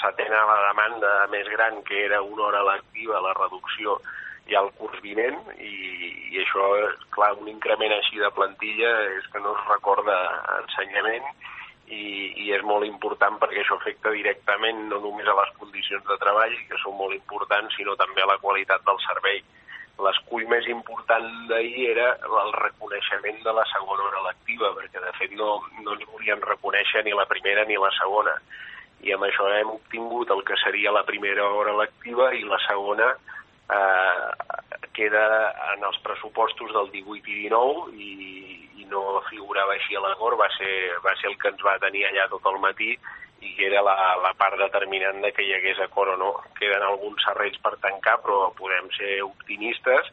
s'atén a la demanda més gran, que era una hora lectiva, la reducció ja al curs vinent, i això, clar, un increment així de plantilla és que no es recorda ensenyament, i és molt important perquè això afecta directament no només a les condicions de treball, que són molt importants, sinó també a la qualitat del servei. L'escull més important d'ahir era el reconeixement de la segona hora lectiva, perquè de fet no ens volien reconèixer ni la primera ni la segona. I amb això hem obtingut el que seria la primera hora lectiva, i la segona queda en els pressupostos del 18 i 19 i no figurava així a l'acord, va ser el que ens va tenir allà tot el matí, i que era la part determinant de que hi hagués acord o no. Queden alguns serrells per tancar, però podem ser optimistes